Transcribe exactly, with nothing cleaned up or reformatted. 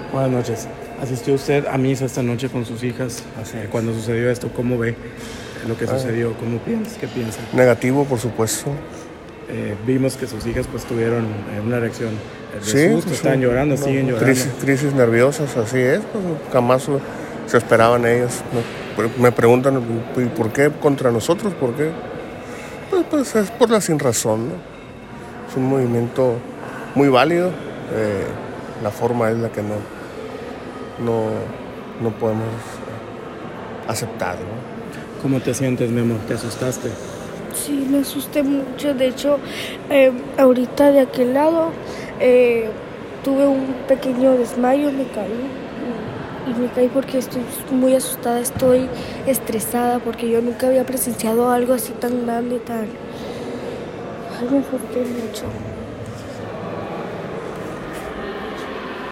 Buenas noches. ¿Asistió usted a misa esta noche con sus hijas? Así es. Cuando sucedió esto, ¿cómo ve lo que Ah. sucedió? ¿Cómo piensa? ¿Qué piensa? Negativo, por supuesto. Eh, vimos que sus hijas pues tuvieron eh, una reacción de Sí, susto, pues, están llorando, no, siguen llorando. Crisis, crisis nerviosas, así es. Pues, jamás se esperaban ellas. Me, me preguntan, ¿y por qué contra nosotros? ¿Por qué? Pues, pues es por la sin razón, ¿no? Es un movimiento muy válido. Eh, la forma es la que no, no, no podemos aceptar, ¿no? ¿Cómo te sientes, mi amor? ¿Te asustaste? Sí, me asusté mucho. De hecho, eh, ahorita de aquel lado eh, tuve un pequeño desmayo, me caí. Y, y me caí porque estoy muy asustada, estoy estresada porque yo nunca había presenciado algo así tan grande, tan... Ay, me asusté mucho.